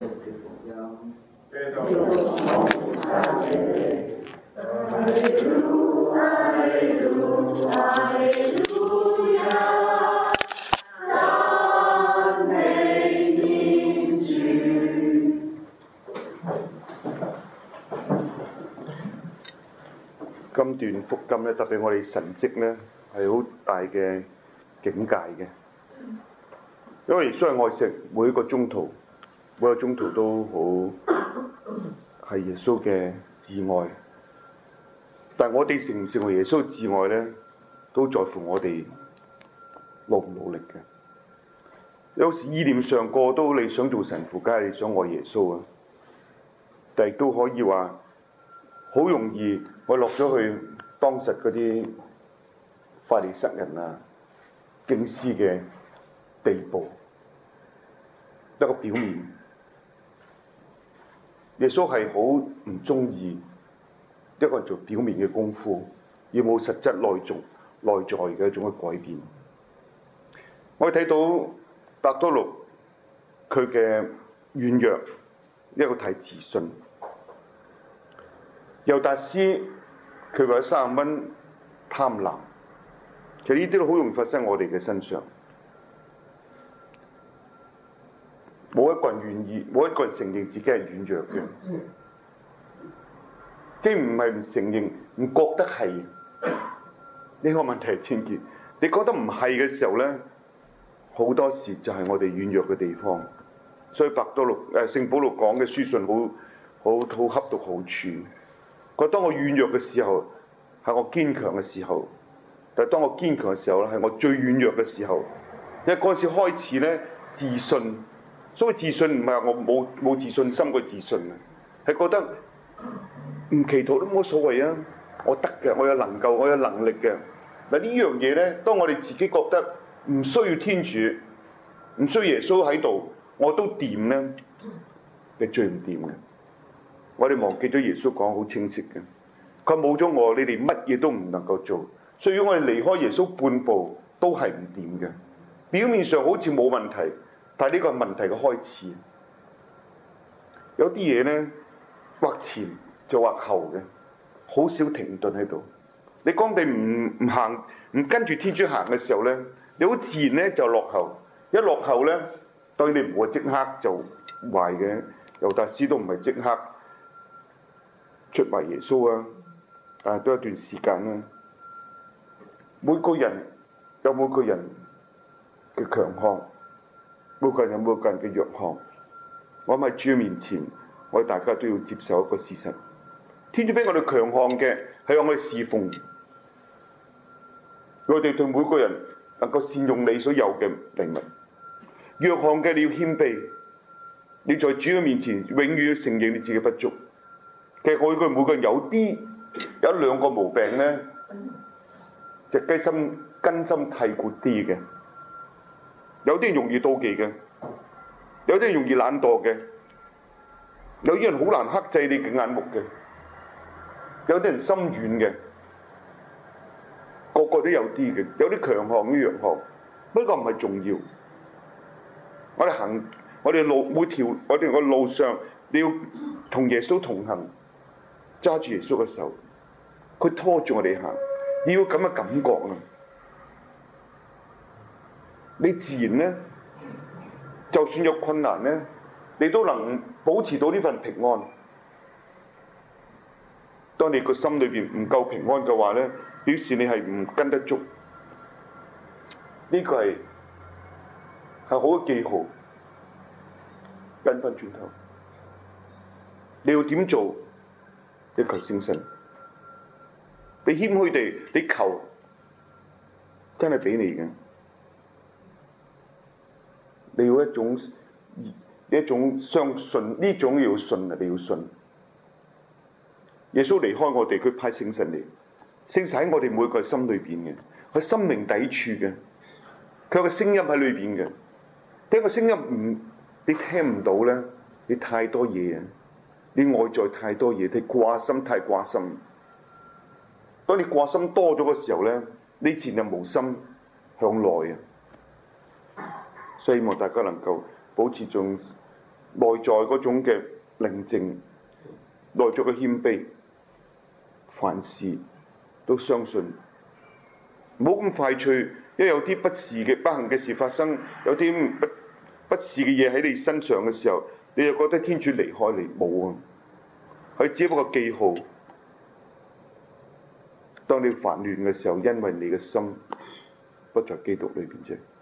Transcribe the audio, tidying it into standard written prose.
今段福音咧，特別我哋神蹟咧，係好大嘅境界嘅。因為耶穌係愛惜每一個宗徒，每一個宗徒都好係耶穌嘅摯愛。但係我哋成唔成為耶穌摯愛咧，都在乎我哋努唔努力嘅。有時意念上個都你想做神父，梗係你想愛耶穌啊，但係都可以話好容易。我落咗去當實嗰啲法利塞人啊、經師嘅地步，一個表面。耶穌係好唔中意一個人做表面嘅功夫，而冇實質內在嘅一種嘅改變。我哋睇到伯多祿佢嘅軟弱，一個太自信。猶達斯佢為咗30蚊貪婪，其實呢啲都好容易發生喺我哋嘅身上。冇一個人願意，冇一個人承認自己係軟弱嘅，即係唔係唔承認，唔覺得係。呢個問題係清潔。你覺得唔係嘅時候咧，好多時就係我哋軟弱嘅地方。所以伯多祿聖保祿講嘅書信好恰到好處。佢當我軟弱嘅時候，係我堅強嘅時候；但係當我堅強嘅時候咧，係我最軟弱嘅時候。因為嗰陣時開始咧，自信，所謂自信唔係我冇自信心嘅自信啊，係覺得唔祈禱都冇所謂啊，我得嘅，我有能力嘅。嗱呢樣嘢咧，當我哋自己覺得唔需要天主，唔需要耶穌喺度，我都掂咧，係最唔掂嘅。我哋忘記咗耶穌講好清晰嘅，佢冇咗我，你哋乜嘢都唔能夠做。所以如果我哋離開耶穌半步，都係唔掂嘅。表面上好似冇問題，但係呢個係問題嘅開始。有啲嘢咧，或前就或後嘅，好少停頓喺度。你講地唔行，唔跟住天主行嘅時候咧，你好自然咧就落後。一落後咧，當然你唔會即刻就壞嘅。猶達斯都唔係即刻出賣耶穌啊，都有一段時間啦。每個人有每個人嘅強項，每個人有每個人嘅弱項。我喺主面前，我哋大家都要接受一個事實：天主俾我哋強項嘅係讓我哋侍奉。我哋對每個人能夠善用你所有嘅禮物。弱項嘅你要謙卑，你在主嘅面前永遠要承認你自己不足。其實我每個人有兩個毛病咧，就根深蒂固啲嘅。有啲人容易妒忌嘅，有啲人容易懶惰嘅，有啲人好難克制你嘅眼目嘅，有啲人心軟嘅，個個都有啲嘅，有啲強項，有啲弱項，不過唔係重要。我哋個路上，你要同耶穌同行。揸住耶穌嘅手，佢拖住我哋行，你要咁嘅感覺啊！你自然咧，就算有困難咧，你都能保持到呢份平安。當你個心裏邊唔夠平安嘅話咧，表示你係唔跟得足。呢個係好嘅記號。跟翻轉頭，你要點做？你求聖神，你謙虛地，你求真係俾你嘅。你要一種相信，呢種要信啊！你要信。耶穌離開我哋，佢派聖神嚟，聖神喺我哋每個心裏邊嘅，佢心靈抵觸嘅，佢有個聲音喺裏邊嘅。呢個聲音你聽唔到咧，你太多嘢啊！你外在太多嘢，你掛心太掛心。當你掛心多咗嘅時候咧，你自然就無心向內啊。所以希望大家能夠保持種內在嗰種嘅寧靜，內在嘅謙卑，凡事都相信，唔好咁快脆。一有啲不幸嘅事發生，有啲不是嘅嘢喺你身上嘅時候，你就覺得天主離開你，冇啊！佢只不過記號。當你煩亂嘅時候，因為你嘅心不在基督裏邊啫。